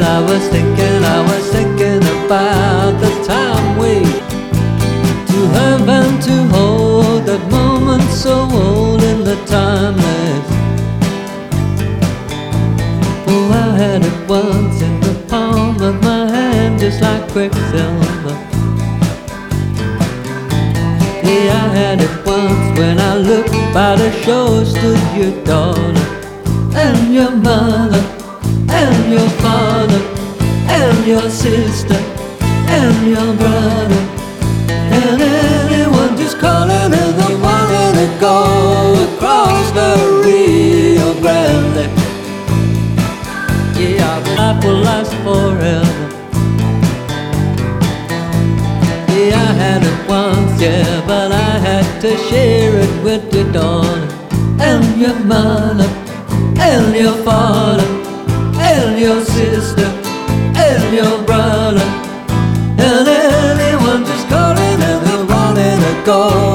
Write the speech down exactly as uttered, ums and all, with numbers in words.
I was thinking, I was thinking about the time we to have and to hold that moment so old in the timeless. Oh, I had it once in the palm of my hand, just like quicksilver. Yeah, I had it once when I looked by the shore, stood your daughter and your mother and your father and your sister and your brother, and anyone just calling and they wanted to go across the Rio Grande. Yeah, life will last forever. Yeah, I had it once, yeah, but I had to share it with your daughter and your mother and your father and your sister and your brother, and anyone just calling and they wanted to go